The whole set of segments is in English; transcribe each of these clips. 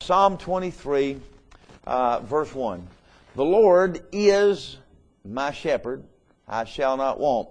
Psalm 23, verse 1. The Lord is my shepherd, I shall not want.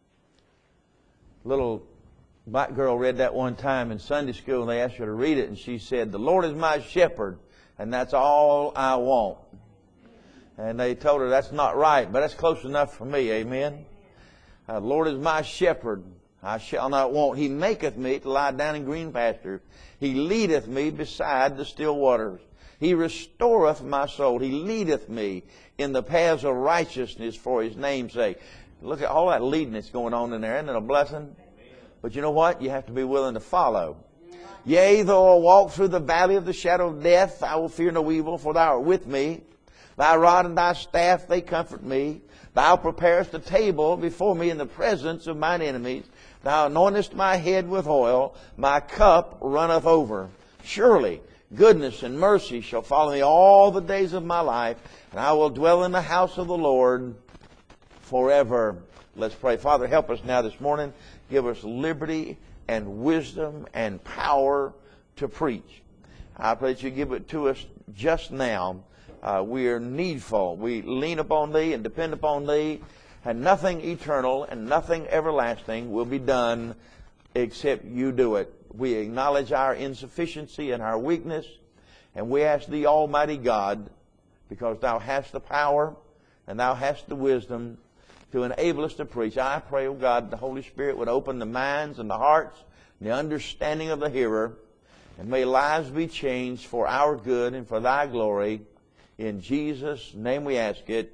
Little black girl read that one time in Sunday school, and they asked her to read it, and she said, the Lord is my shepherd, and that's all I want. And they told her that's not right, but that's close enough for me, amen? The Lord is my shepherd, I shall not want. He maketh me to lie down in green pastures. He leadeth me beside the still waters. He restoreth my soul. He leadeth me in the paths of righteousness for His name's sake. Look at all that leading that's going on in there. Isn't it a blessing? But you know what? You have to be willing to follow. Yea, though I walk through the valley of the shadow of death, I will fear no evil, for Thou art with me. Thy rod and Thy staff, they comfort me. Thou preparest a table before me in the presence of mine enemies. Thou anointest my head with oil. My cup runneth over. Surely goodness and mercy shall follow me all the days of my life, and I will dwell in the house of the Lord forever. Let's pray. Father, help us now this morning. Give us liberty and wisdom and power to preach. I pray that You give it to us just now. We are needful. We lean upon Thee and depend upon Thee, and nothing eternal and nothing everlasting will be done except You do it. We acknowledge our insufficiency and our weakness, and we ask Thee, Almighty God, because Thou hast the power and Thou hast the wisdom to enable us to preach. I pray, oh God, the Holy Spirit would open the minds and the hearts and the understanding of the hearer, and may lives be changed for our good and for Thy glory. In Jesus' name we ask it.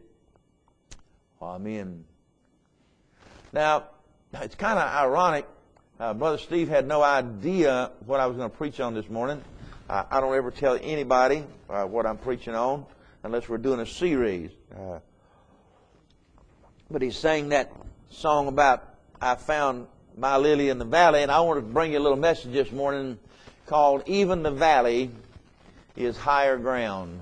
Amen. Now, it's kind of ironic. Brother Steve had no idea what I was going to preach on this morning. I don't ever tell anybody what I'm preaching on unless we're doing a series. But he sang that song about I found my lily in the valley, and I want to bring you a little message this morning called Even the Valley is Higher Ground.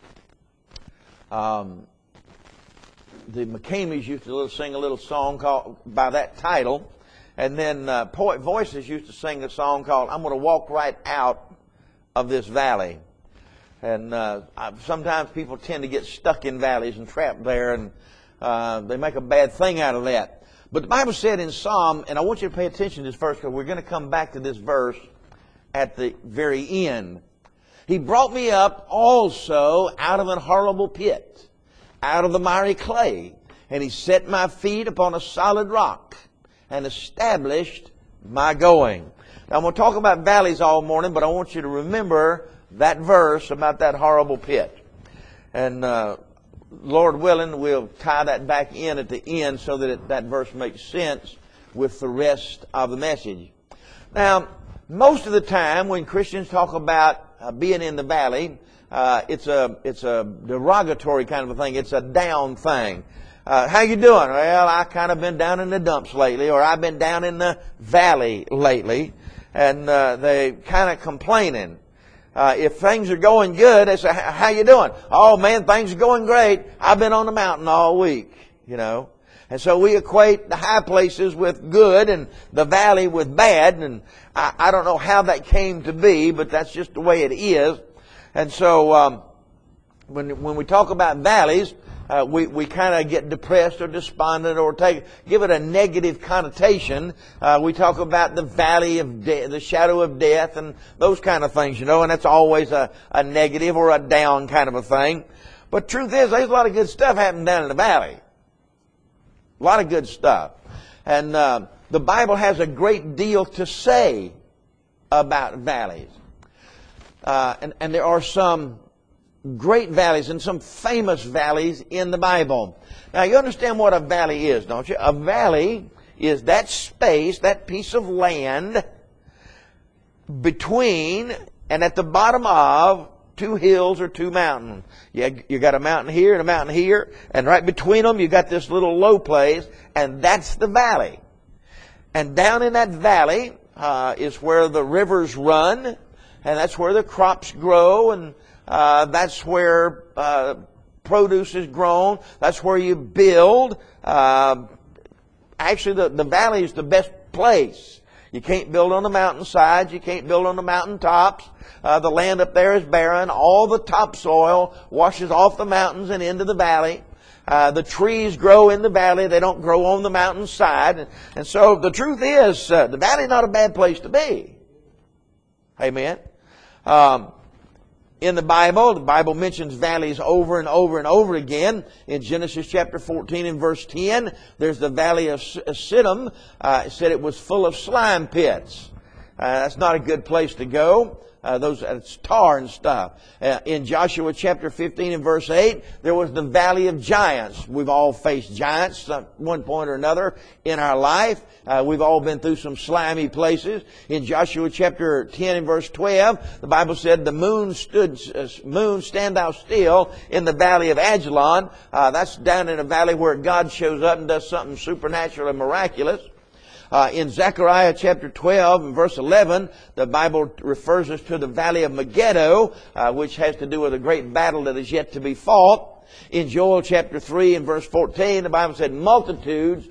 The McCameys used to sing a little song called by that title, and then Poet Voices used to sing a song called I'm going to walk right out of this valley. And sometimes people tend to get stuck in valleys and trapped there, and they make a bad thing out of that. But the Bible said in Psalm, and I want you to pay attention to this verse because we're going to come back to this verse at the very end. He brought me up also out of an horrible pit, out of the miry clay, and He set my feet upon a solid rock and established my going. Now I'm going to talk about valleys all morning, but I want you to remember that verse about that horrible pit. And Lord willing, we'll tie that back in at the end so that that verse makes sense with the rest of the message. Now, most of the time when Christians talk about being in the valley, it's a derogatory kind of a thing. It's a down thing. How you doing? Well, I kind of been down in the dumps lately, or I've been down in the valley lately, and they kind of complaining. If things are going good, they say, how you doing? Oh man, things are going great. I've been on the mountain all week, you know. And so we equate the high places with good and the valley with bad. And I don't know how that came to be, but that's just the way it is. And so when we talk about valleys, we kind of get depressed or despondent or give it a negative connotation. We talk about the valley of the shadow of death and those kind of things, you know, and that's always a negative or a down kind of a thing. But truth is, there's a lot of good stuff happening down in the valley. A lot of good stuff. And the Bible has a great deal to say about valleys. And there are some great valleys and some famous valleys in the Bible. Now, you understand what a valley is, don't you? A valley is that space, that piece of land between and at the bottom of two hills or two mountains. You got a mountain here and a mountain here, and right between them you got this little low place, and that's the valley. And down in that valley is where the rivers run, and that's where the crops grow, and that's where produce is grown. That's where you build. Actually, the valley is the best place. You can't build on the mountainsides. You can't build on the mountaintops. The land up there is barren. All the topsoil washes off the mountains and into the valley. The trees grow in the valley. They don't grow on the mountainside. And so the truth is, the valley is not a bad place to be. Amen. In the Bible mentions valleys over and over and over again. In Genesis chapter 14 and verse 10, there's the valley of Siddim. It said it was full of slime pits. That's not a good place to go. It's tar and stuff. In Joshua chapter 15 and verse 8, there was the valley of giants. We've all faced giants at one point or another in our life. We've all been through some slimy places. In Joshua chapter 10 and verse 12, the Bible said, the moon stand thou still in the valley of Ajalon. That's down in a valley where God shows up and does something supernatural and miraculous. In Zechariah chapter 12 and verse 11, the Bible refers us to the valley of Megiddo, which has to do with a great battle that is yet to be fought. In Joel chapter 3 and verse 14, the Bible said multitudes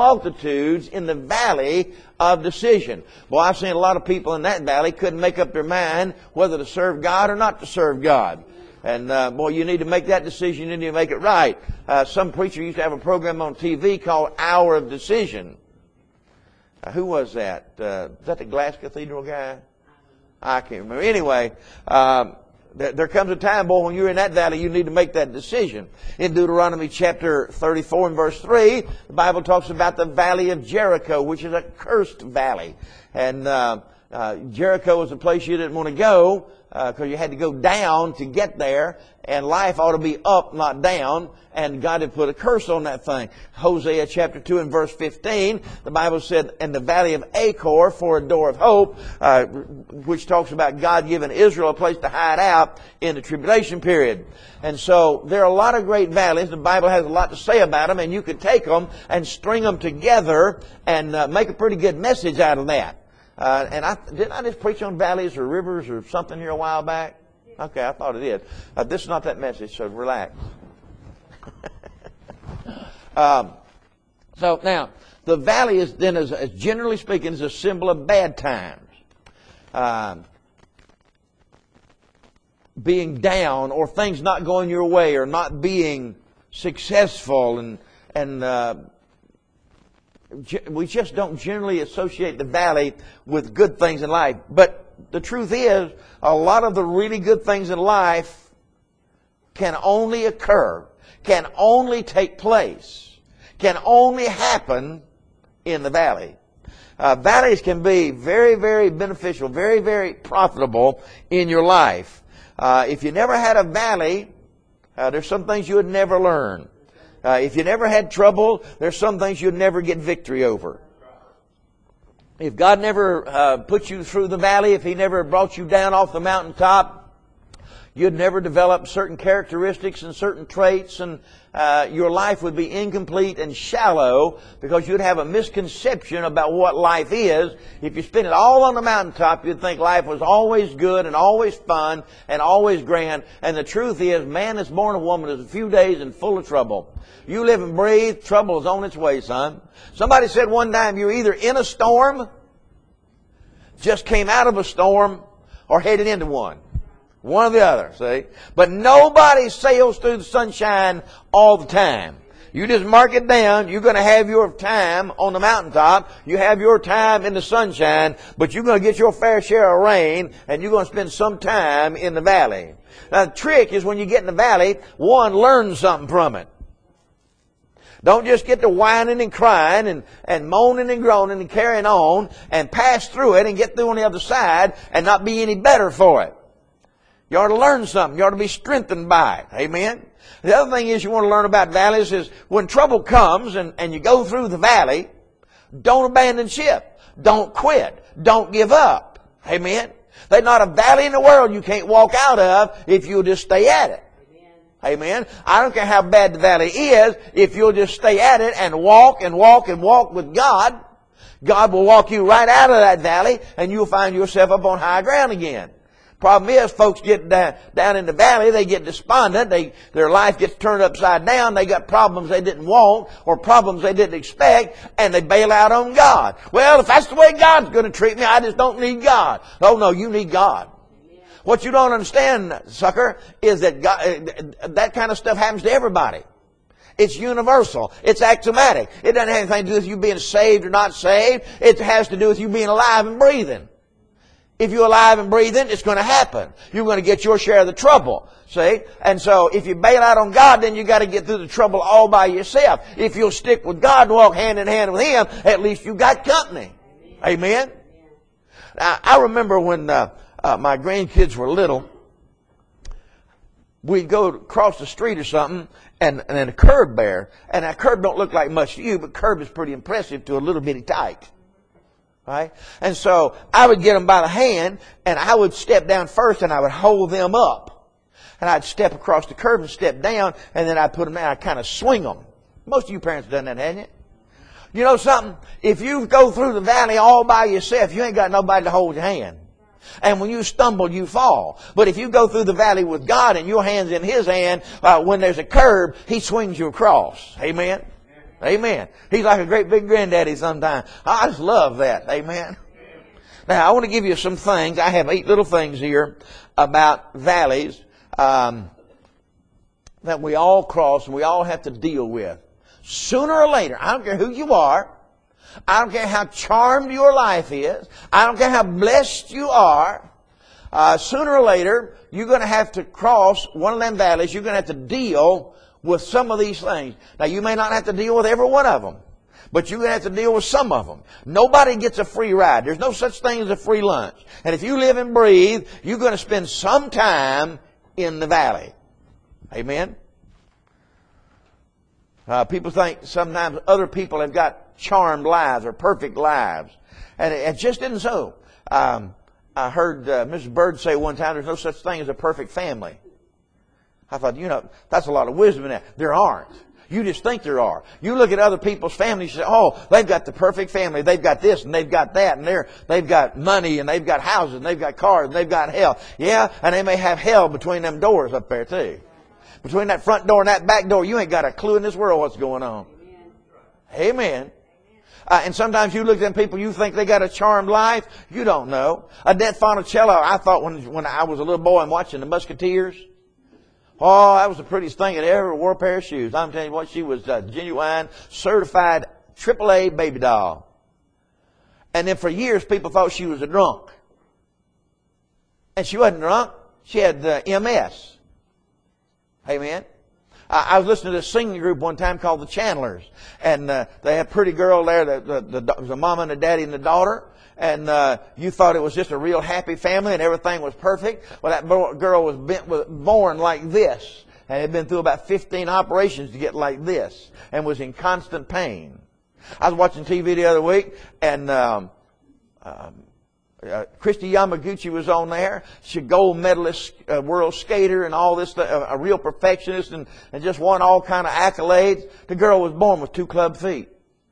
in the valley of decision. Boy, I've seen a lot of people in that valley couldn't make up their mind whether to serve God or not to serve God. And boy, you need to make that decision. You need to make it right. Some preacher used to have a program on TV called Hour of Decision. Who was that? Was that the Glass Cathedral guy? I can't remember. Anyway, there comes a time, boy, when you're in that valley, you need to make that decision. In Deuteronomy chapter 34 and verse 3, the Bible talks about the valley of Jericho, which is a cursed valley. And Jericho was a place you didn't want to go because you had to go down to get there. And life ought to be up, not down. And God had put a curse on that thing. Hosea chapter 2 and verse 15, the Bible said, in the valley of Achor for a door of hope, which talks about God giving Israel a place to hide out in the tribulation period. And so there are a lot of great valleys. The Bible has a lot to say about them, and you could take them and string them together and make a pretty good message out of that. Didn't I just preach on valleys or rivers or something here a while back? Okay, I thought it did. This is not that message, so relax. So now, the valley is then, as generally speaking, is a symbol of bad times. Being down or things not going your way or not being successful and we just don't generally associate the valley with good things in life. But the truth is, a lot of the really good things in life can only occur, can only take place, can only happen in the valley. Valleys can be very, very beneficial, very, very profitable in your life. If you never had a valley, there's some things you would never learn. If you never had trouble, there's some things you'd never get victory over. If God never put you through the valley, if He never brought you down off the mountaintop, you'd never develop certain characteristics and certain traits, and your life would be incomplete and shallow because you'd have a misconception about what life is. If you spend it all on the mountaintop, you'd think life was always good and always fun and always grand. And the truth is, man that's born of woman is a few days and full of trouble. You live and breathe, trouble is on its way, son. Somebody said one time, you're either in a storm, just came out of a storm, or headed into one. One or the other, see? But nobody sails through the sunshine all the time. You just mark it down. You're going to have your time on the mountaintop. You have your time in the sunshine, but you're going to get your fair share of rain, and you're going to spend some time in the valley. Now, the trick is when you get in the valley, one, learn something from it. Don't just get to whining and crying and moaning and groaning and carrying on and pass through it and get through on the other side and not be any better for it. You ought to learn something. You ought to be strengthened by it. Amen? The other thing is you want to learn about valleys is when trouble comes and you go through the valley, don't abandon ship. Don't quit. Don't give up. Amen? There's not a valley in the world you can't walk out of if you'll just stay at it. Amen. I don't care how bad the valley is, if you'll just stay at it and walk and walk and walk with God, God will walk you right out of that valley and you'll find yourself up on high ground again. Problem is, folks get down in the valley, they get despondent, their life gets turned upside down, they got problems they didn't want, or problems they didn't expect, and they bail out on God. Well, if that's the way God's going to treat me, I just don't need God. Oh no, you need God. What you don't understand, sucker, is that God, that kind of stuff happens to everybody. It's universal. It's axiomatic. It doesn't have anything to do with you being saved or not saved. It has to do with you being alive and breathing. If you're alive and breathing, it's going to happen. You're going to get your share of the trouble. See? And so if you bail out on God, then you got to get through the trouble all by yourself. If you'll stick with God and walk hand in hand with Him, at least you got company. Amen? Now, I remember when my grandkids were little, we'd go across the street or something, and a curb there. And that curb don't look like much to you, but curb is pretty impressive to a little bitty tyke. Right? And so I would get them by the hand, and I would step down first, and I would hold them up. And I'd step across the curb and step down, and then I'd put them down. I'd kind of swing them. Most of you parents have done that, haven't you? You know something? If you go through the valley all by yourself, you ain't got nobody to hold your hand. And when you stumble, you fall. But if you go through the valley with God and your hand's in His hand, when there's a curb, He swings you across. Amen? Amen. He's like a great big granddaddy sometimes. I just love that. Amen. Now, I want to give you some things. I have 8 little things here about valleys that we all cross and we all have to deal with. Sooner or later, I don't care who you are. I don't care how charmed your life is. I don't care how blessed you are. Sooner or later, you're going to have to cross one of them valleys. You're going to have to deal with some of these things. Now, you may not have to deal with every one of them, but you're going to have to deal with some of them. Nobody gets a free ride. There's no such thing as a free lunch. And if you live and breathe, you're going to spend some time in the valley. Amen? People think sometimes other people have got charmed lives or perfect lives. And it just isn't so. I heard Mrs. Bird say one time, there's no such thing as a perfect family. I thought, that's a lot of wisdom in that. There aren't. You just think there are. You look at other people's families and say, oh, they've got the perfect family. They've got this and they've got that and they've got money and they've got houses and they've got cars and they've got hell. Yeah, and they may have hell between them doors up there too. Between that front door and that back door, you ain't got a clue in this world what's going on. Amen. And sometimes you look at them people, you think they got a charmed life. You don't know. Annette Funicello, I thought when I was a little boy and watching the Musketeers, oh, that was the prettiest thing that ever wore a pair of shoes. I'm telling you what, she was a genuine, certified AAA baby doll. And then for years, people thought she was a drunk. And she wasn't drunk. She had MS. Amen. I was listening to a singing group one time called the Chandlers. And they had a pretty girl there, the mama and the daddy and the daughter. And you thought it was just a real happy family and everything was perfect. Well, that girl was born like this. And had been through about 15 operations to get like this. And was in constant pain. I was watching TV the other week, and Christy Yamaguchi was on there. She's a gold medalist, world skater and all this stuff, a real perfectionist and just won all kind of accolades. The girl was born with 2 club feet.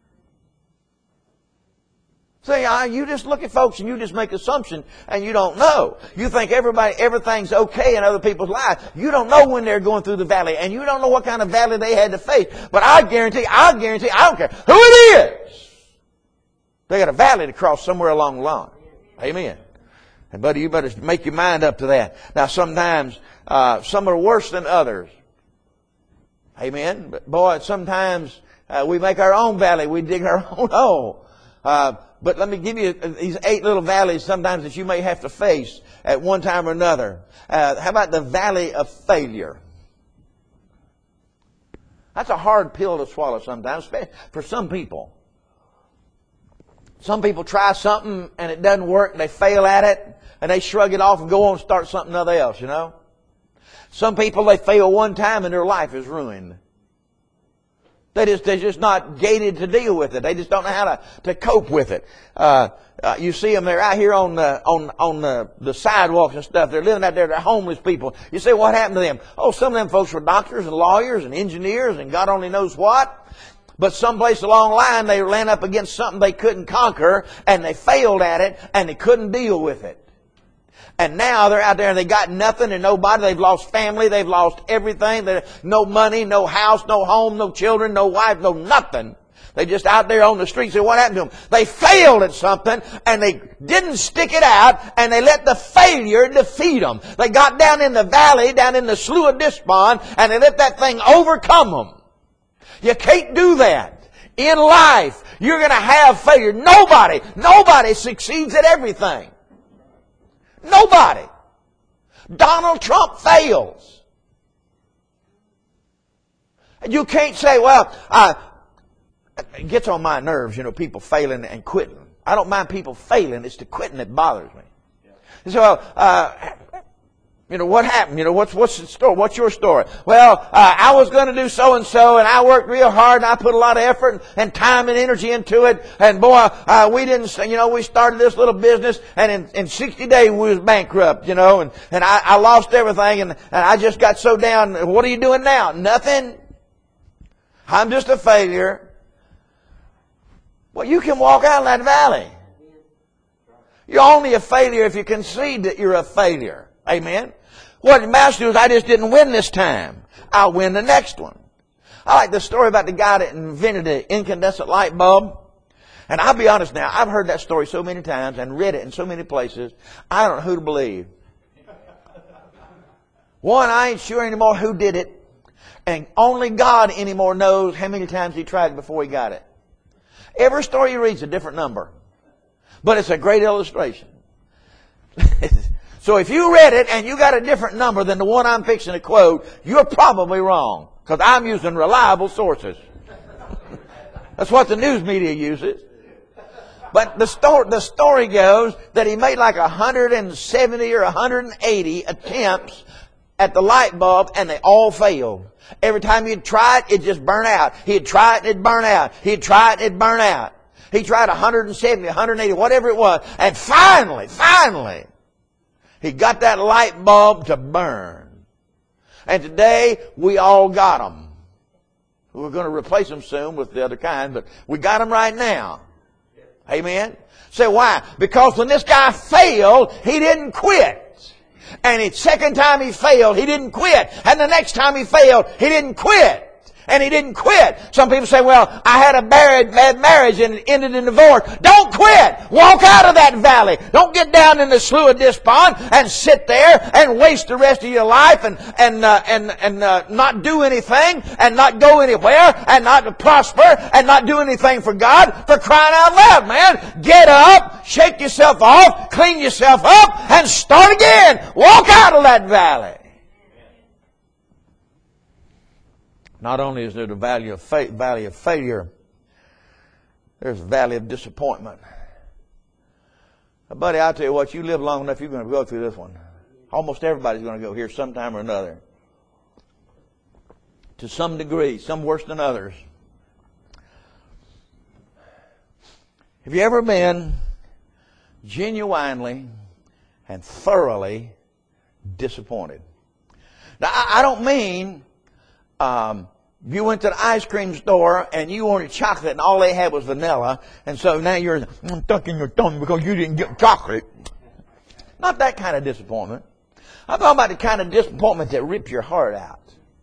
See, you just look at folks and you just make assumptions and you don't know. You think everything's okay in other people's lives. You don't know when they're going through the valley and you don't know what kind of valley they had to face. But I guarantee, I don't care who it is. They got a valley to cross somewhere along the line. Amen. And buddy, you better make your mind up to that. Now sometimes, some are worse than others. Amen. But boy, sometimes, we make our own valley. We dig our own hole. But let me give you these 8 little valleys sometimes that you may have to face at one time or another. How about the valley of failure? That's a hard pill to swallow sometimes, especially for some people. Some people try something and it doesn't work and they fail at it and they shrug it off and go on and start something else, Some people, they fail one time and their life is ruined. They're just not gated to deal with it. They just don't know how to cope with it. You see them, they're out here on the sidewalks and stuff. They're living out there. They're homeless people. You say, what happened to them? Oh, some of them folks were doctors and lawyers and engineers and God only knows what. But someplace along the line, they ran up against something they couldn't conquer, and they failed at it, and they couldn't deal with it. And now they're out there and they got nothing and nobody. They've lost family. They've lost everything. No money, no house, no home, no children, no wife, no nothing. They just out there on the streets. And what happened to them? They failed at something and they didn't stick it out and they let the failure defeat them. They got down in the valley, down in the Slough of Despond, and they let that thing overcome them. You can't do that. In life, you're going to have failure. Nobody succeeds at everything. Nobody. Donald Trump fails. You can't say, well, it gets on my nerves, people failing and quitting. I don't mind people failing. It's the quitting that bothers me. And so, what happened? What's the story? What's your story? Well, I was going to do so and so, and I worked real hard, and I put a lot of effort and time and energy into it. And boy, we started this little business, and in 60 days we was bankrupt, and I lost everything, and I just got so down. What are you doing now? Nothing. I'm just a failure. Well, you can walk out of that valley. You're only a failure if you concede that you're a failure. Amen? What it amounts to is I just didn't win this time. I'll win the next one. I like the story about the guy that invented the incandescent light bulb. And I'll be honest now, I've heard that story so many times and read it in so many places, I don't know who to believe. One, I ain't sure anymore who did it. And only God anymore knows how many times he tried it before he got it. Every story you read is a different number. But it's a great illustration. So if you read it and you got a different number than the one I'm fixing to quote, you're probably wrong. Because I'm using reliable sources. That's what the news media uses. But the story goes that he made like 170 or 180 attempts at the light bulb and they all failed. Every time he'd try it, it'd just burn out. He'd try it and it'd burn out. He'd try it and it'd burn out. He tried 170, 180, whatever it was. And finally, he got that light bulb to burn. And today, we all got them. We're going to replace them soon with the other kind, but we got them right now. Amen? Say why? Because when this guy failed, he didn't quit. And the second time he failed, he didn't quit. And the next time he failed, he didn't quit. And he didn't quit. Some people say, well, I had a bad marriage and it ended in divorce. Don't quit. Walk out of that valley. Don't get down in the Slough of Despond and sit there and waste the rest of your life and not do anything and not go anywhere and not prosper and not do anything for God. For crying out loud, man. Get up, shake yourself off, clean yourself up, and start again. Walk out of that valley. Not only is there the valley of failure, there's the valley of disappointment. Now, buddy, I'll tell you what, you live long enough, you're going to go through this one. Almost everybody's going to go here sometime or another. To some degree, some worse than others. Have you ever been genuinely and thoroughly disappointed? Now, I don't mean you went to the ice cream store and you wanted chocolate and all they had was vanilla, and so now you're stuck in your tongue because you didn't get chocolate. Not that kind of disappointment. I'm talking about the kind of disappointment that rips your heart out.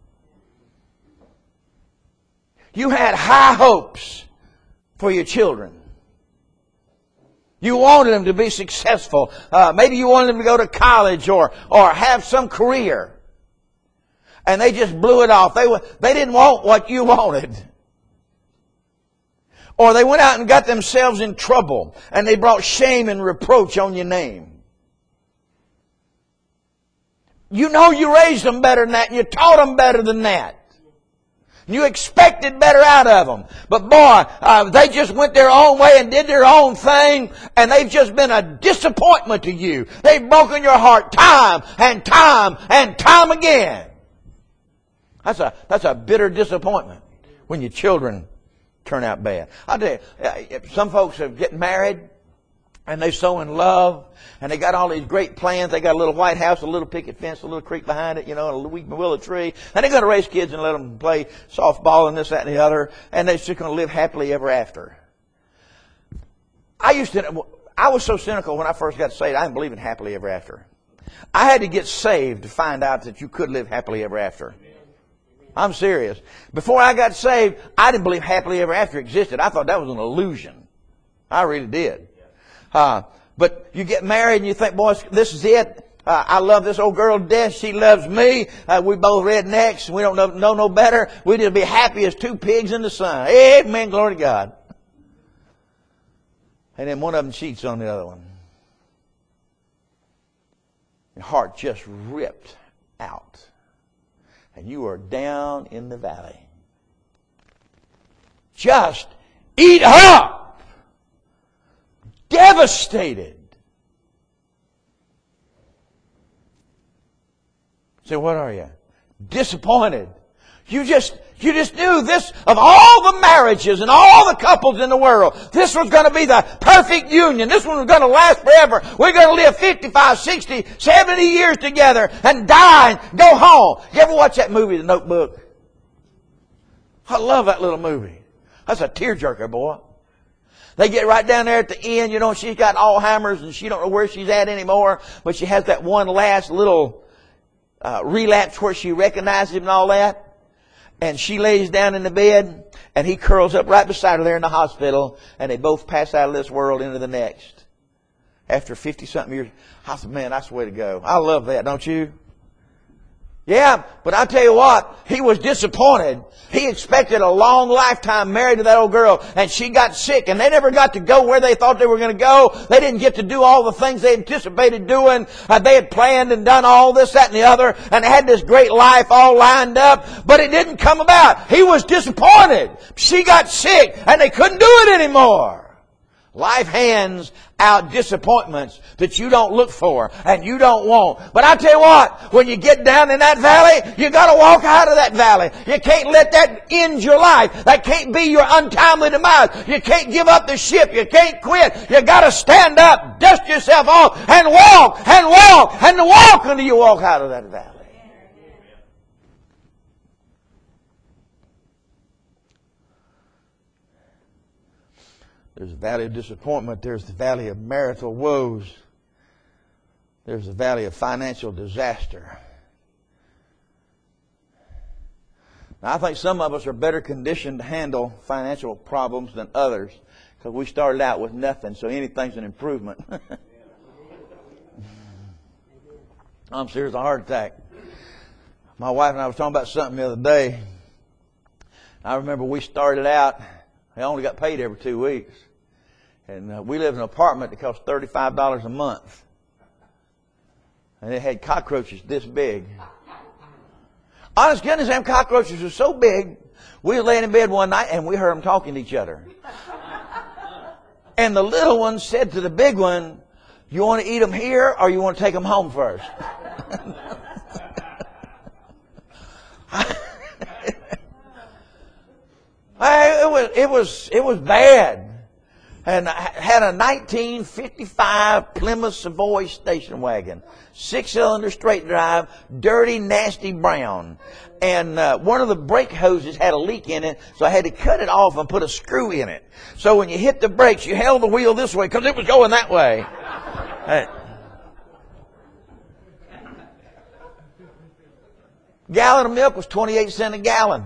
You had high hopes for your children. You wanted them to be successful. Maybe you wanted them to go to college or have some career. And they just blew it off. They didn't want what you wanted. Or they went out and got themselves in trouble and they brought shame and reproach on your name. You know you raised them better than that and you taught them better than that. You expected better out of them. But boy, they just went their own way and did their own thing, and they've just been a disappointment to you. They've broken your heart time and time and time again. That's a bitter disappointment when your children turn out bad. I'll tell you, some folks are getting married and they're so in love and they got all these great plans. They got a little white house, a little picket fence, a little creek behind it, and a weeping willow tree. And they're going to raise kids and let them play softball and this, that, and the other. And they're just going to live happily ever after. I was so cynical when I first got saved, I didn't believe in happily ever after. I had to get saved to find out that you could live happily ever after. I'm serious. Before I got saved, I didn't believe happily ever after existed. I thought that was an illusion. I really did. But you get married and you think, boys, this is it. I love this old girl to death. She loves me. We both rednecks. We don't know no better. We just be happy as two pigs in the sun. Amen. Glory to God. And then one of them cheats on the other one. Your heart just ripped out. And you are down in the valley. Just eat up. Devastated. So what are you? Disappointed. You just knew this, of all the marriages and all the couples in the world, this was going to be the perfect union. This one was going to last forever. We're going to live 55, 60, 70 years together and die and go home. You ever watch that movie, The Notebook? I love that little movie. That's a tearjerker, boy. They get right down there at the end, she's got Alzheimer's and she don't know where she's at anymore, but she has that one last little relapse where she recognizes him and all that. And she lays down in the bed, and he curls up right beside her there in the hospital, and they both pass out of this world into the next. After 50-something years. I said, man, that's the way to go. I love that, don't you? Yeah, but I tell you what, he was disappointed. He expected a long lifetime married to that old girl, and she got sick, and they never got to go where they thought they were going to go. They didn't get to do all the things they anticipated doing. They had planned and done all this, that, and the other, and they had this great life all lined up, but it didn't come about. He was disappointed. She got sick, and they couldn't do it anymore. Life hands out disappointments that you don't look for and you don't want. But I tell you what, when you get down in that valley, you got to walk out of that valley. You can't let that end your life. That can't be your untimely demise. You can't give up the ship. You can't quit. You got to stand up, dust yourself off, and walk and walk and walk until you walk out of that valley. There's the valley of disappointment. There's the valley of marital woes. There's the valley of financial disaster. Now, I think some of us are better conditioned to handle financial problems than others because we started out with nothing, so anything's an improvement. I'm serious, a heart attack. My wife and I were talking about something the other day. I remember we started out, I only got paid every 2 weeks. And we lived in an apartment that cost $35 a month. And it had cockroaches this big. Honest goodness, them cockroaches were so big, we were laying in bed one night and we heard them talking to each other. And the little one said to the big one, you want to eat them here or you want to take them home first? It was bad. And I had a 1955 Plymouth Savoy station wagon. 6-cylinder straight drive, dirty, nasty brown. And one of the brake hoses had a leak in it, so I had to cut it off and put a screw in it. So when you hit the brakes, you held the wheel this way because it was going that way. Gallon of milk was 28 cents a gallon.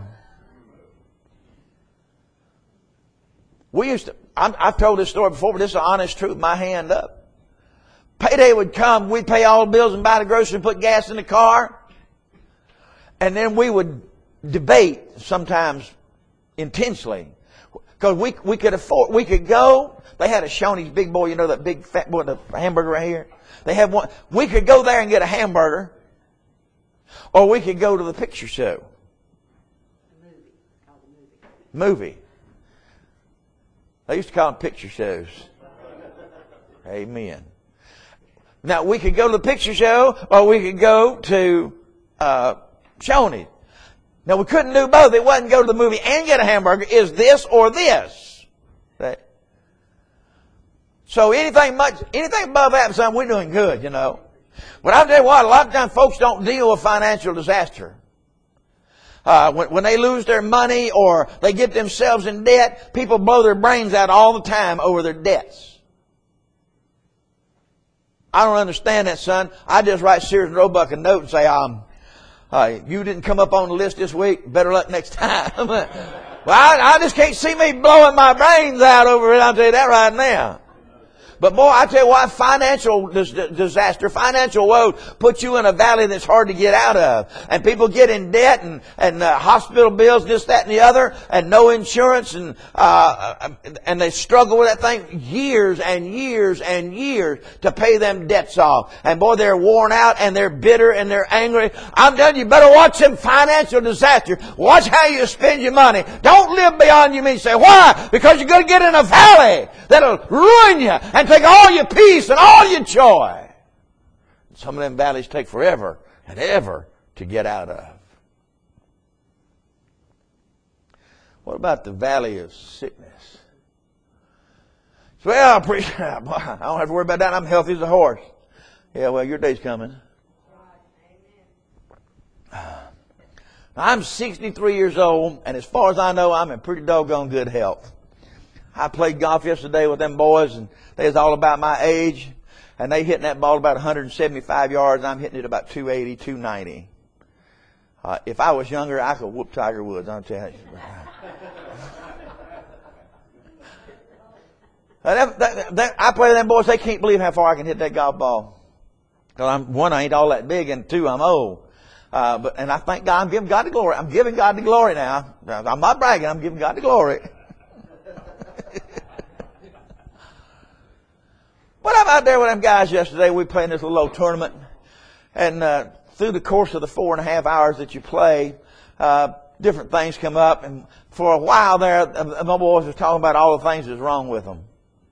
We used to, I've told this story before, but this is the honest truth, my hand up. Payday would come, we'd pay all the bills and buy the groceries and put gas in the car. And then we would debate sometimes intensely. Because we could afford, we could go, they had a Shoney's Big Boy, that big fat boy, the hamburger right here. They have one. We could go there and get a hamburger. Or we could go to the picture show. Movie. They used to call them picture shows. Amen. Now, we could go to the picture show or we could go to Shoney's. Now, we couldn't do both. It wasn't go to the movie and get a hamburger. Is this or this? Right? So anything above that, son, we're doing good, But I'll tell you what, a lot of times folks don't deal with financial disaster. When they lose their money or they get themselves in debt, people blow their brains out all the time over their debts. I don't understand that, son. I just write Sears and Roebuck a note and say, you didn't come up on the list this week. Better luck next time. Well, I just can't see me blowing my brains out over it. I'll tell you that right now. But boy, I tell you what, financial disaster, financial woe puts you in a valley that's hard to get out of. And people get in debt and hospital bills, this, that, and the other, and no insurance, and they struggle with that thing years and years and years to pay them debts off. And boy, they're worn out and they're bitter and they're angry. I'm telling you, you better watch them financial disaster. Watch how you spend your money. Don't live beyond your means. Say, why? Because you're going to get in a valley that'll ruin you and take all your peace and all your joy. Some of them valleys take forever and ever to get out of. What about the valley of sickness? Well, I don't have to worry about that. I'm healthy as a horse. Yeah, well, your day's coming. I'm 63 years old, and as far as I know, I'm in pretty doggone good health. I played golf yesterday with them boys, and they was all about my age, and they hitting that ball about 175 yards, and I'm hitting it about 280, 290. If I was younger, I could whoop Tiger Woods, I'll tell you. I play with them boys, they can't believe how far I can hit that golf ball. Because one, I ain't all that big, and two, I'm old. And I thank God, I'm giving God the glory. I'm giving God the glory now. I'm not bragging, I'm giving God the glory. But I'm out there with them guys yesterday. We played in this little old tournament. And through the course of the 4.5 hours that you play, different things come up. And for a while there, my boys were talking about all the things that's wrong with them.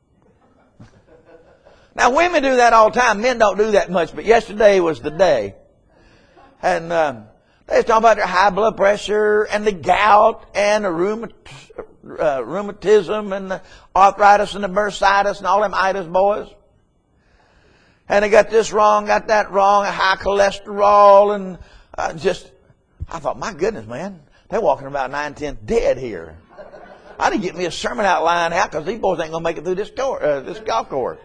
Now, women do that all the time. Men don't do that much. But yesterday was the day. And they was talking about their high blood pressure and the gout and the rheumatism and the arthritis and the bursitis and all them itis boys. And they got this wrong, got that wrong, high cholesterol, and I thought, my goodness, man, they're walking about 9/10 dead here. I didn't get me a sermon outline out because these boys ain't going to make it through this golf course.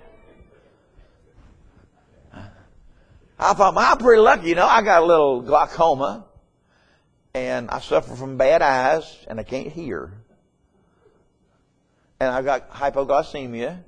I thought, well, I'm pretty lucky, you know. I got a little glaucoma, and I suffer from bad eyes, and I can't hear. And I got hypoglycemia.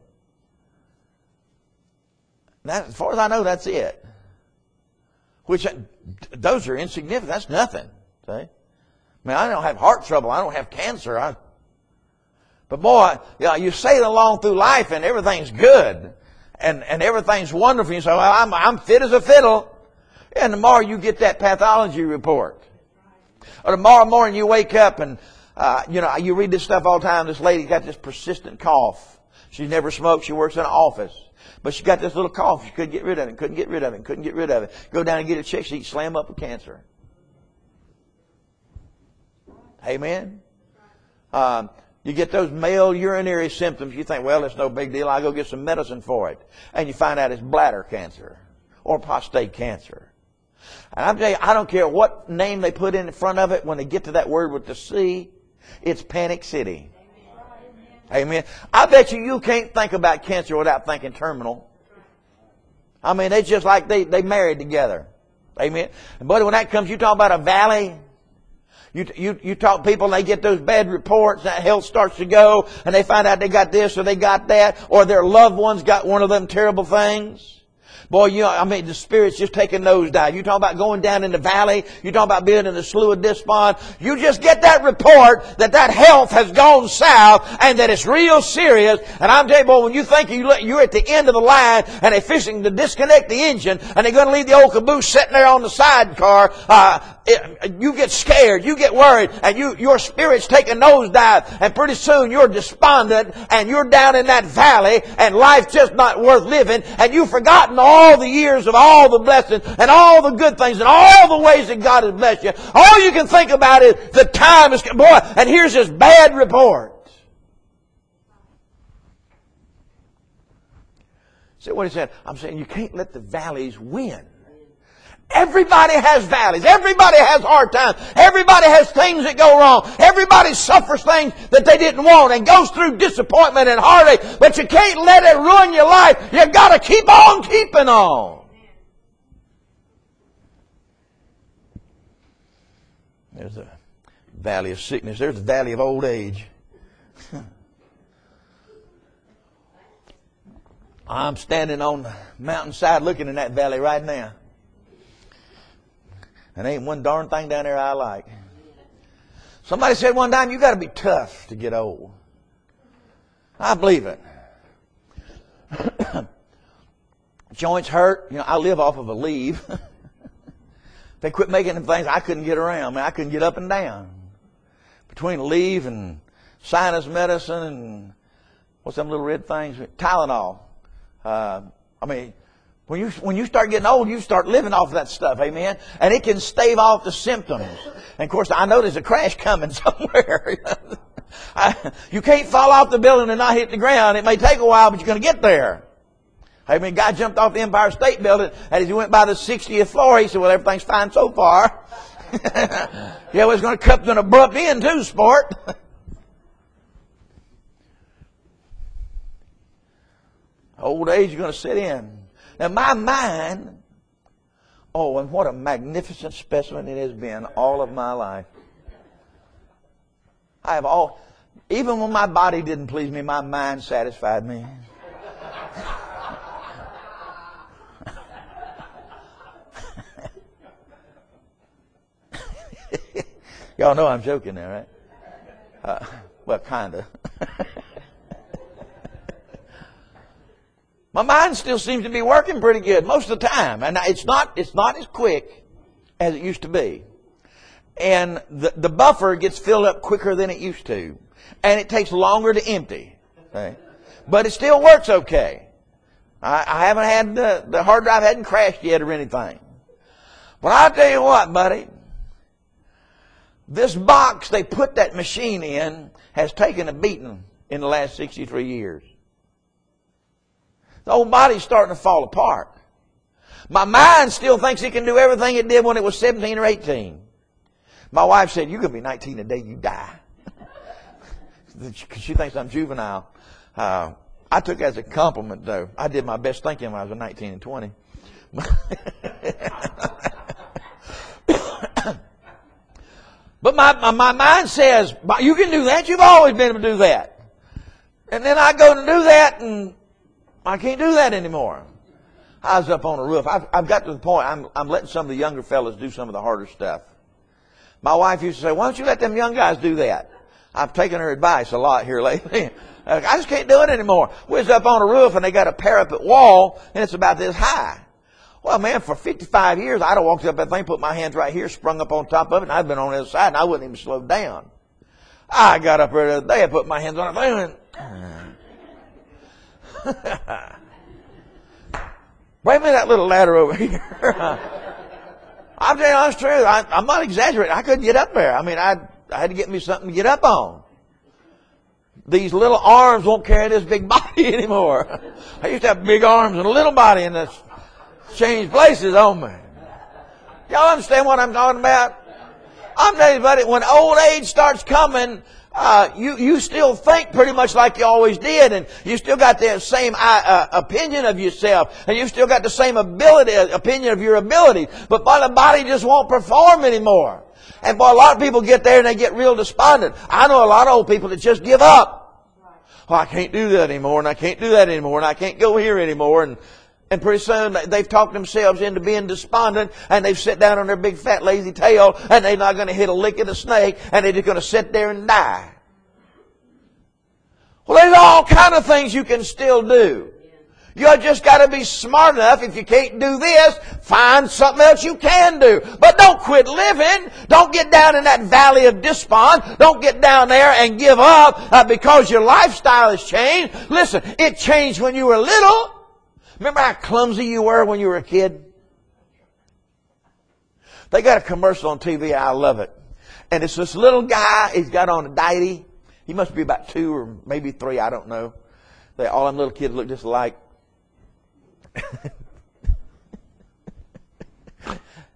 As far as I know, that's it. Which, those are insignificant. That's nothing. See? I mean, I don't have heart trouble. I don't have cancer. But boy, you sail along through life and everything's good. And everything's wonderful. You say, well, I'm fit as a fiddle. And tomorrow you get that pathology report. Or tomorrow morning you wake up and, you read this stuff all the time. This lady got this persistent cough. She's never smoked. She works in an office. But she got this little cough. She couldn't get rid of it. Couldn't get rid of it. Couldn't get rid of it. Go down and get it checked. She'd slam up with cancer. Amen? You get those male urinary symptoms. You think, well, it's no big deal. I'll go get some medicine for it. And you find out it's bladder cancer or prostate cancer. And I'm telling you, I don't care what name they put in front of it. When they get to that word with the C, it's Panic City. Amen. I bet you can't think about cancer without thinking terminal. I mean, it's just like they married together. Amen. But when that comes, you talk about a valley. You talk to people and they get those bad reports, that health starts to go, and they find out they got this or they got that, or their loved ones got one of them terrible things. Boy, the Spirit's just taking nosedive. You talk about going down in the valley. You talk about being in the slough of despond. You just get that report that health has gone south and that it's real serious. And I'm telling you, boy, when you think you're at the end of the line and they're fixing to disconnect the engine and they're going to leave the old caboose sitting there on the sidecar, you get scared, you get worried, and your spirit's taking nosedive, and pretty soon you're despondent and you're down in that valley and life's just not worth living, and you've forgotten all the years of all the blessings and all the good things and all the ways that God has blessed you. All you can think about is the time is, boy, and here's this bad report. See what he said? I'm saying you can't let the valleys win. Everybody has valleys. Everybody has hard times. Everybody has things that go wrong. Everybody suffers things that they didn't want and goes through disappointment and heartache. But you can't let it ruin your life. You got to keep on keeping on. There's a valley of sickness. There's the valley of old age. I'm standing on the mountainside looking in that valley right now. And ain't one darn thing down there I like. Somebody said one time, you got to be tough to get old. I believe it. Joints hurt. You know, I live off of a leave. They quit making them things, I couldn't get around. I couldn't get up and down. Between a leave and sinus medicine and what's them little red things? Tylenol. When you start getting old, you start living off that stuff, amen? And it can stave off the symptoms. And of course, I know there's a crash coming somewhere. You can't fall off the building and not hit the ground. It may take a while, but you're going to get there. I mean, a guy jumped off the Empire State Building, and as he went by the 60th floor, he said, well, everything's fine so far. Yeah, well, it's going to come to an abrupt end too, sport. Old age is going to set in. Now, my mind, oh, and what a magnificent specimen it has been all of my life. Even when my body didn't please me, my mind satisfied me. Y'all know I'm joking there, right? Well, kind of. My mind still seems to be working pretty good most of the time. And it's not as quick as it used to be. And the buffer gets filled up quicker than it used to. And it takes longer to empty. Okay? But it still works okay. I haven't had the hard drive hadn't crashed yet or anything. But I'll tell you what, buddy. This box they put that machine in has taken a beating in the last 63 years. The old body's starting to fall apart. My mind still thinks it can do everything it did when it was 17 or 18. My wife said, you're going to be 19 the day you die. She thinks I'm juvenile. I took it as a compliment, though. I did my best thinking when I was 19 and 20. But my mind says, you can do that. You've always been able to do that. And then I go to do that, and I can't do that anymore. I was up on a roof. I've got to the point, I'm letting some of the younger fellas do some of the harder stuff. My wife used to say, why don't you let them young guys do that? I've taken her advice a lot here lately. I just can't do it anymore. We was up on a roof, and they got a parapet wall, and it's about this high. Well, man, for 55 years, I'd have walked up that thing, put my hands right here, sprung up on top of it, and I'd been on the other side, and I wouldn't even slow down. I got up there the other day, I put my hands on it, bring me that little ladder over here. I'm telling you honest truth. I'm not exaggerating. I couldn't get up there. I mean, I had to get me something to get up on. These little arms won't carry this big body anymore. I used to have big arms and a little body, and that's changed places on me. Y'all understand what I'm talking about? I'm telling you, buddy, when old age starts coming, you still think pretty much like you always did, and you still got the same opinion of yourself, and you still got the same opinion of your ability, but boy, the body just won't perform anymore. And boy, a lot of people get there and they get real despondent. I know a lot of old people that just give up. Oh, I can't do that anymore, and I can't do that anymore, and I can't go here anymore, and pretty soon they've talked themselves into being despondent, and they've sat down on their big fat lazy tail, and they're not going to hit a lick of the snake, and they're just going to sit there and die. Well, there's all kind of things you can still do. You just got to be smart enough. If you can't do this, find something else you can do. But don't quit living. Don't get down in that valley of despond. Don't get down there and give up because your lifestyle has changed. Listen, it changed when you were little. Remember how clumsy you were when you were a kid? They got a commercial on TV. I love it. And it's this little guy. He's got on a diety. He must be about 2 or maybe 3. I don't know. All them little kids look just alike.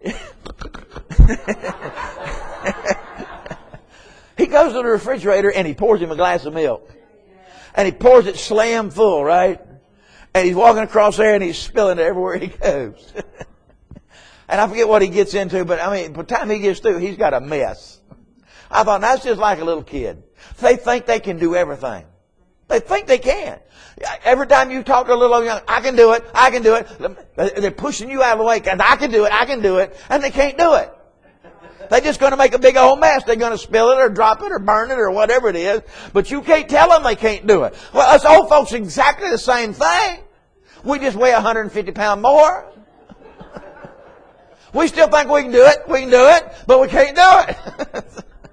He goes to the refrigerator and he pours him a glass of milk. And he pours it slam full, right? And he's walking across there and he's spilling it everywhere he goes. And I forget what he gets into, but I mean, by the time he gets through, he's got a mess. I thought, that's just like a little kid. They think they can do everything. They think they can. Every time you talk to a little young, I can do it, I can do it. They're pushing you out of the way, because I can do it, I can do it. And they can't do it. They're just going to make a big old mess. They're going to spill it or drop it or burn it or whatever it is. But you can't tell them they can't do it. Well, us old folks are exactly the same thing. We just weigh 150 pounds more. We still think we can do it, but we can't do it.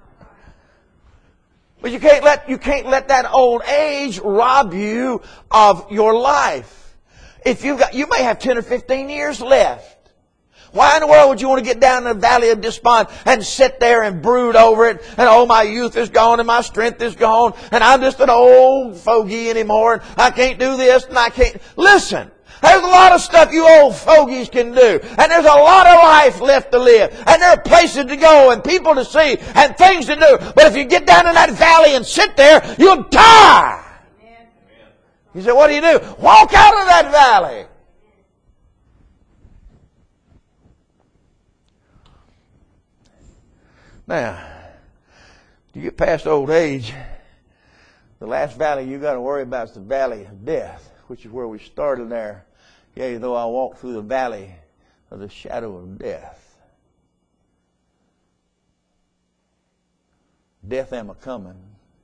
But you can't let that old age rob you of your life. If you may have 10 or 15 years left. Why in the world would you want to get down in the valley of despond and sit there and brood over it? And oh, my youth is gone and my strength is gone and I'm just an old fogey anymore and I can't do this and I can't. Listen, there's a lot of stuff you old fogies can do. And there's a lot of life left to live. And there are places to go and people to see and things to do. But if you get down in that valley and sit there, you'll die. Amen. You say, what do? Walk out of that valley. Now, you get past old age, the last valley you got to worry about is the valley of death, which is where we started there. Yea, though I walk through the valley of the shadow of death. Death am a coming.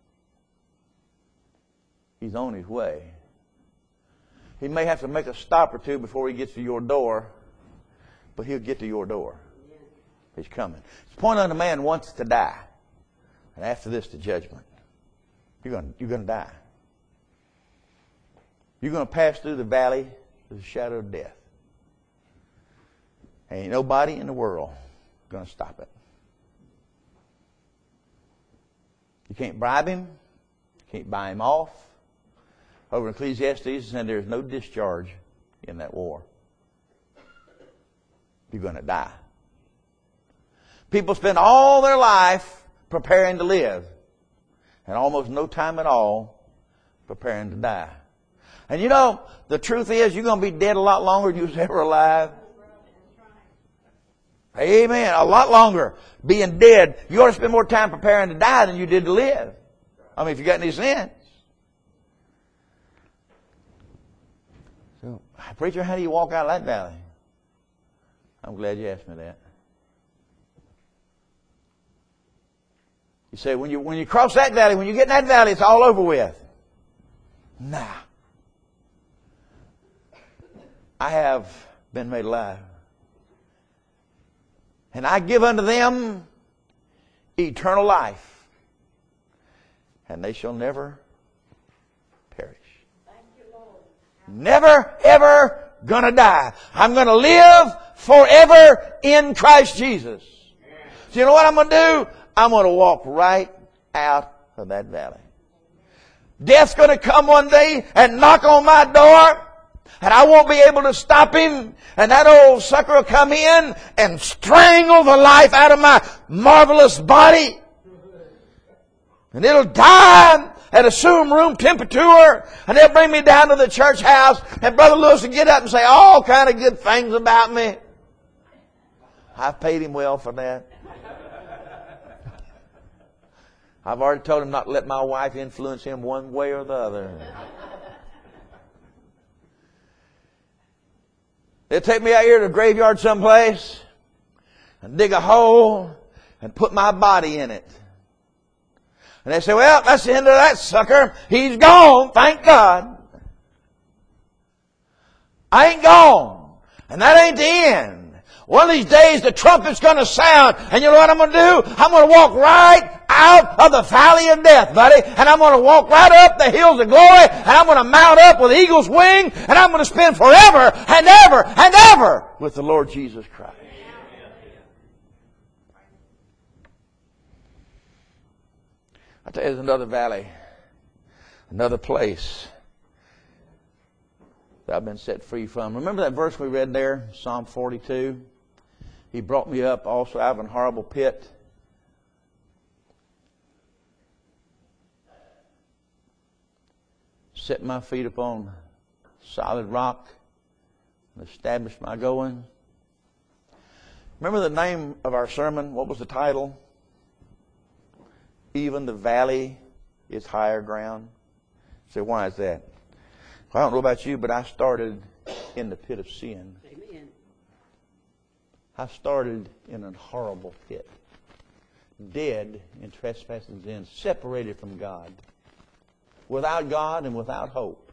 He's on his way. He may have to make a stop or two before he gets to your door, but he'll get to your door. He's coming. It's appointed unto man once to die. And after this, the judgment. You're going to die. You're going to pass through the valley of the shadow of death. Ain't nobody in the world going to stop it. You can't bribe him. You can't buy him off. Over in Ecclesiastes, it said there's no discharge in that war. You're going to die. People spend all their life preparing to live and almost no time at all preparing to die. And you know, the truth is you're going to be dead a lot longer than you was ever alive. Amen. A lot longer being dead. You ought to spend more time preparing to die than you did to live. I mean, if you got any sense. So, preacher, how do you walk out of that valley? I'm glad you asked me that. You say, when you cross that valley, when you get in that valley, it's all over with. Nah. I have been made alive. And I give unto them eternal life. And they shall never perish. Thank you, Lord. Never, ever gonna die. I'm gonna live forever in Christ Jesus. So you know what I'm gonna do? I'm going to walk right out of that valley. Death's going to come one day and knock on my door, and I won't be able to stop him, and that old sucker will come in and strangle the life out of my marvelous body. And it'll die and assume room temperature, and they'll bring me down to the church house, and Brother Lewis will get up and say all kind of good things about me. I've paid him well for that. I've already told him not to let my wife influence him one way or the other. They'll take me out here to a graveyard someplace and dig a hole and put my body in it. And they say, well, that's the end of that sucker. He's gone, thank God. I ain't gone. And that ain't the end. One of these days the trumpet's going to sound. And you know what I'm going to do? I'm going to walk right out of the valley of death, buddy. And I'm going to walk right up the hills of glory. And I'm going to mount up with eagle's wing. And I'm going to spend forever and ever and ever with the Lord Jesus Christ. I tell you, there's another valley, another place that I've been set free from. Remember that verse we read there, Psalm 42? He brought me up also out of an horrible pit. Set my feet upon solid rock and established my going. Remember the name of our sermon? What was the title? Even the valley is higher ground. So why is that? Well, I don't know about you, but I started in the pit of sin. Amen. I started in a horrible pit. Dead in trespasses and sins, separated from God. Without God and without hope.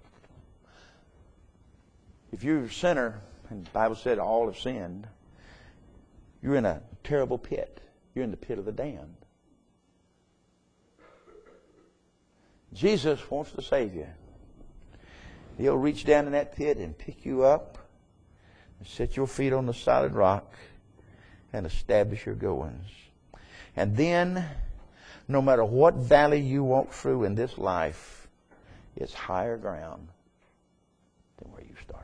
If you're a sinner, and the Bible said all have sinned, you're in a terrible pit. You're in the pit of the damned. Jesus wants to save you. He'll reach down in that pit and pick you up and set your feet on the solid rock and establish your goings. And then, no matter what valley you walk through in this life, it's higher ground than where you started.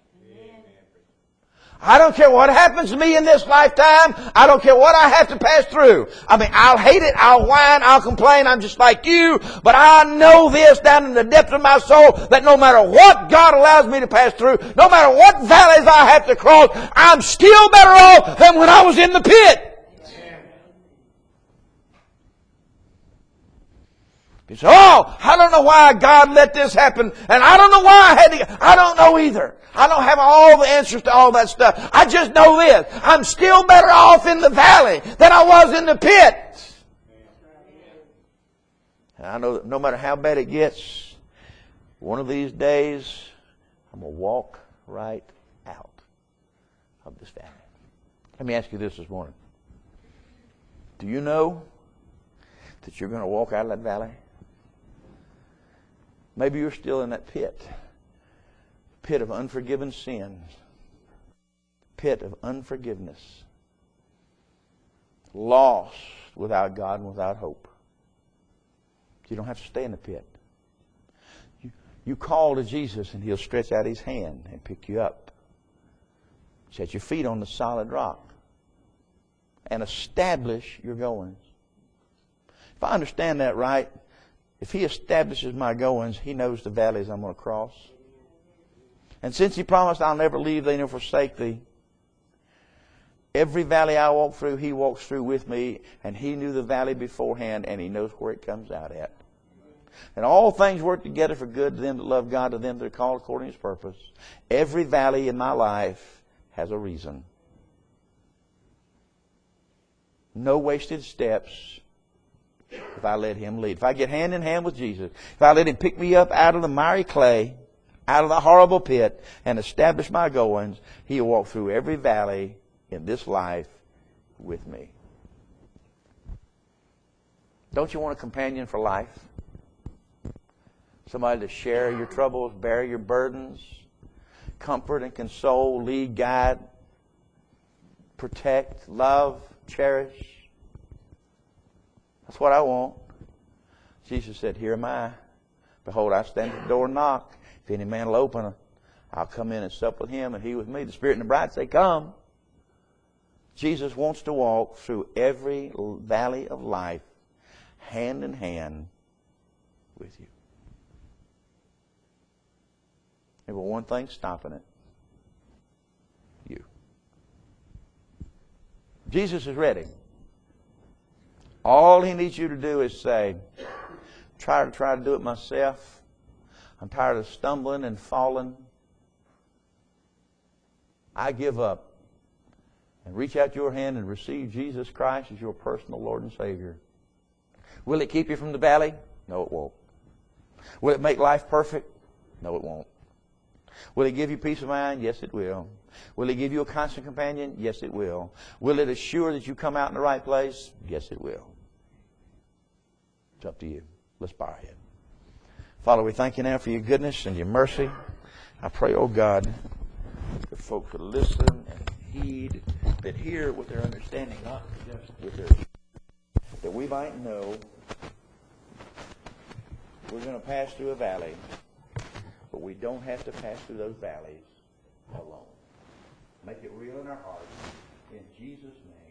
I don't care what happens to me in this lifetime. I don't care what I have to pass through. I mean, I'll hate it, I'll whine, I'll complain, I'm just like you. But I know this down in the depth of my soul that no matter what God allows me to pass through, no matter what valleys I have to cross, I'm still better off than when I was in the pit. You say, oh, I don't know why God let this happen, and I don't know why I had to. I don't know either. I don't have all the answers to all that stuff. I just know this. I'm still better off in the valley than I was in the pit. And I know that no matter how bad it gets, one of these days, I'm going to walk right out of this valley. Let me ask you this morning. Do you know that you're going to walk out of that valley? Maybe you're still in that pit of unforgiven sin, pit of unforgiveness, lost without God and without hope. You don't have to stay in the pit. You call to Jesus and He'll stretch out His hand and pick you up. Set your feet on the solid rock and establish your goings. If I understand that right, if He establishes my goings, He knows the valleys I'm going to cross. And since He promised, I'll never leave thee nor forsake thee, every valley I walk through, He walks through with me, and He knew the valley beforehand, and He knows where it comes out at. And all things work together for good to them that love God, to them that are called according to His purpose. Every valley in my life has a reason. No wasted steps if I let Him lead. If I get hand in hand with Jesus, if I let Him pick me up out of the miry clay, out of the horrible pit, and establish my goings, He'll walk through every valley in this life with me. Don't you want a companion for life? Somebody to share your troubles, bear your burdens, comfort and console, lead, guide, protect, love, cherish. That's what I want. Jesus said, here am I. Behold, I stand at the door and knock. If any man will open, I'll come in and sup with him and he with me. The Spirit and the bride say, come. Jesus wants to walk through every valley of life, hand in hand with you. There's one thing stopping it. You. Jesus is ready. All He needs you to do is say, try to do it myself. I'm tired of stumbling and falling. I give up. And reach out your hand and receive Jesus Christ as your personal Lord and Savior. Will it keep you from the valley? No, it won't. Will it make life perfect? No, it won't. Will it give you peace of mind? Yes, it will. Will it give you a constant companion? Yes, it will. Will it assure that you come out in the right place? Yes, it will. It's up to you. Let's bow our head. Father, we thank You now for Your goodness and Your mercy. I pray, oh God, that folks would listen and heed, that hear with their understanding, not just with their ears, that we might know we're going to pass through a valley, but we don't have to pass through those valleys alone. Make it real in our hearts. In Jesus' name.